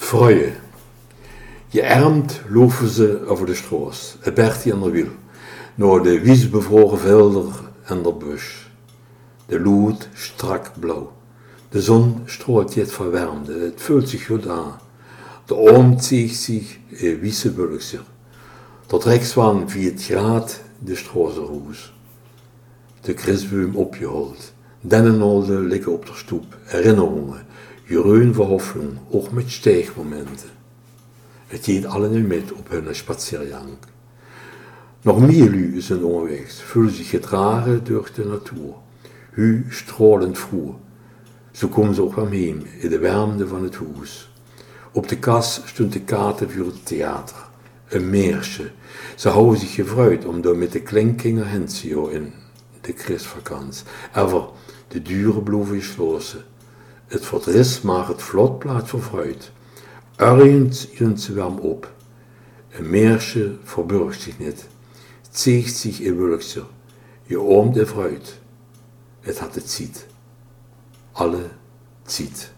Vreue. Geërmd loeven ze over de stroos, het Bertie aan de wiel, naar de wiesbevroren velden en de bush. De lucht strak blauw. De zon strooit het verwarmde, het voelt zich goed aan. De oom ziet zich een wiese bulkser. Tot rechts van 4 graad de strozenroes. De krisboom opgehold. Dennenolden liggen op de stoep, herinneringen, jeroen verhoffing, ook met steegmomenten. Het gaat allen nu met op hun spaziergang. Nog meer lui zijn onderwegs, voelen zich gedragen door de natuur. Hu stralend vroeg. Zo komen ze ook weer heen, in de warmte van het huis. Op de kas stond de kaarten voor het theater. Een meersje. Ze houden zich gevreid om door met de klinkinger heen te gaan in de Christvakantie. Ever de dure blijven gesloten. Het verdriet maakt het vlot plaats voor fruit. Ergens junt ze warm op. Een meersje verburgt zich niet. Het zeegt zich in wulkser. Je oomt de fruit. Het had het ziet. Alle ziet.